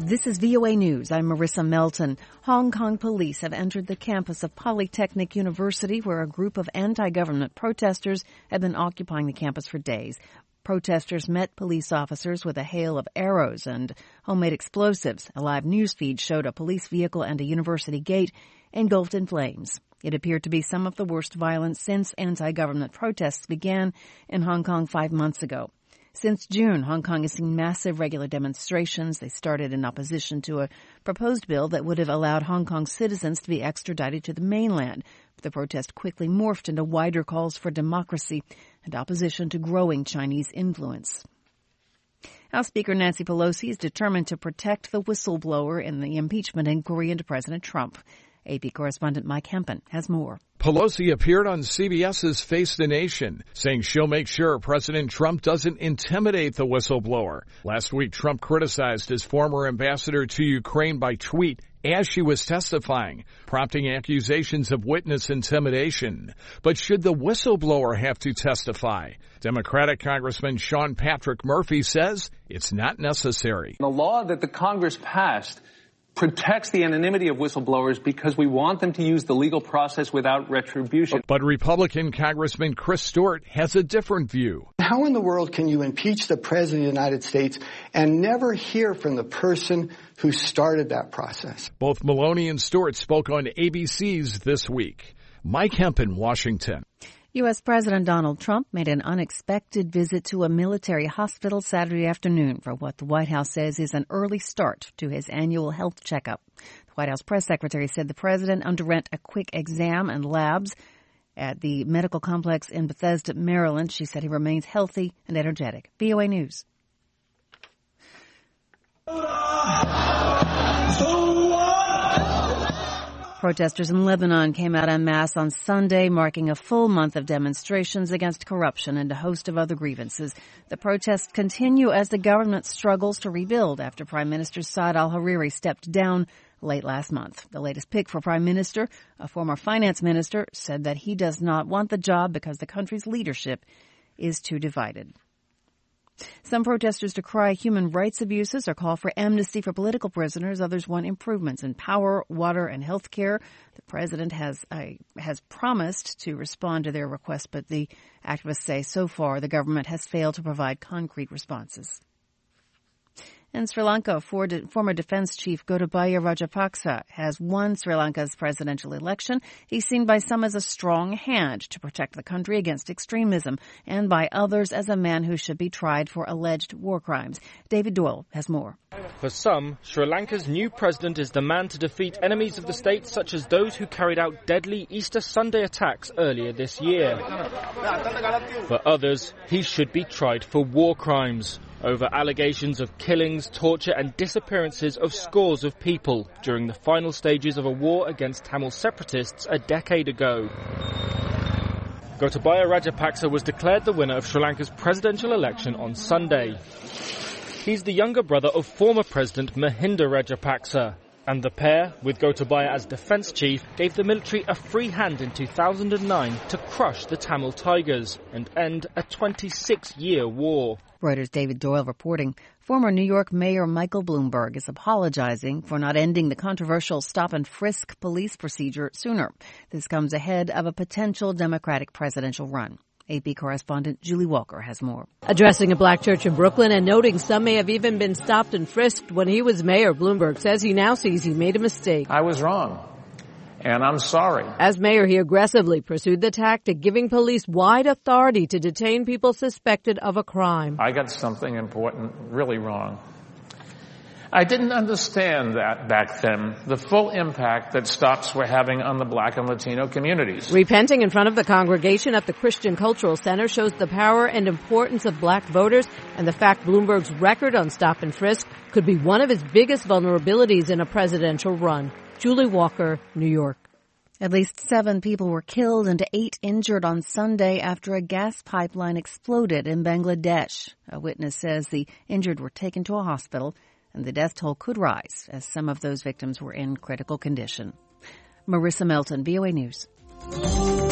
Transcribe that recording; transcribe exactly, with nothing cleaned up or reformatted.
This is V O A News. I'm Marissa Melton. Hong Kong police have entered the campus of Polytechnic University, where a group of anti-government protesters have been occupying the campus for days. Protesters met police officers with a hail of arrows and homemade explosives. A live news feed showed a police vehicle and a university gate engulfed in flames. It appeared to be some of the worst violence since anti-government protests began in Hong Kong five months ago. Since June, Hong Kong has seen massive regular demonstrations. They started in opposition to a proposed bill that would have allowed Hong Kong citizens to be extradited to the mainland. But the protest quickly morphed into wider calls for democracy and opposition to growing Chinese influence. House Speaker Nancy Pelosi is determined to protect the whistleblower in the impeachment inquiry into President Trump. A P correspondent Mike Hempen has more. Pelosi appeared on C B S's Face the Nation, saying she'll make sure President Trump doesn't intimidate the whistleblower. Last week, Trump criticized his former ambassador to Ukraine by tweet as she was testifying, prompting accusations of witness intimidation. But should the whistleblower have to testify? Democratic Congressman Sean Patrick Murphy says it's not necessary. The law that the Congress passed protects the anonymity of whistleblowers because we want them to use the legal process without retribution. But Republican Congressman Chris Stewart has a different view. How in the world can you impeach the President of the United States and never hear from the person who started that process? Both Maloney and Stewart spoke on A B C's This Week. Mike Hempen, Washington. U S. President Donald Trump made an unexpected visit to a military hospital Saturday afternoon for what the White House says is an early start to his annual health checkup. The White House press secretary said the president underwent a quick exam and labs at the medical complex in Bethesda, Maryland. She said he remains healthy and energetic. V O A News. Protesters in Lebanon came out en masse on Sunday, marking a full month of demonstrations against corruption and a host of other grievances. The protests continue as the government struggles to rebuild after Prime Minister Saad al-Hariri stepped down late last month. The latest pick for Prime Minister, a former finance minister, said that he does not want the job because the country's leadership is too divided. Some protesters decry human rights abuses or call for amnesty for political prisoners. Others want improvements in power, water, and health care. The president has uh, has promised to respond to their requests, but the activists say so far the government has failed to provide concrete responses. In Sri Lanka, former defense chief Gotabaya Rajapaksa has won Sri Lanka's presidential election. He's seen by some as a strong hand to protect the country against extremism, and by others as a man who should be tried for alleged war crimes. David Doyle has more. For some, Sri Lanka's new president is the man to defeat enemies of the state, such as those who carried out deadly Easter Sunday attacks earlier this year. For others, he should be tried for war crimes over allegations of killings, torture and disappearances of scores of people during the final stages of a war against Tamil separatists a decade ago. Gotabaya Rajapaksa was declared the winner of Sri Lanka's presidential election on Sunday. He's the younger brother of former President Mahinda Rajapaksa, and the pair, with Gotabaya as defense chief, gave the military a free hand in two thousand nine to crush the Tamil Tigers and end a twenty-six year war. Reuters' David Doyle reporting. Former New York Mayor Michael Bloomberg is apologizing for not ending the controversial stop-and-frisk police procedure sooner. This comes ahead of a potential Democratic presidential run. A P correspondent Julie Walker has more. Addressing a black church in Brooklyn and noting some may have even been stopped and frisked when he was mayor, Bloomberg says he now sees he made a mistake. I was wrong, and I'm sorry. As mayor, he aggressively pursued the tactic, giving police wide authority to detain people suspected of a crime. I got something important really wrong. I didn't understand that back then, the full impact that stops were having on the black and Latino communities. Repenting in front of the congregation at the Christian Cultural Center shows the power and importance of black voters and the fact Bloomberg's record on stop and frisk could be one of his biggest vulnerabilities in a presidential run. Julie Walker, New York. At least seven people were killed and eight injured on Sunday after a gas pipeline exploded in Bangladesh. A witness says the injured were taken to a hospital, and the death toll could rise as some of those victims were in critical condition. Marissa Melton, V O A News.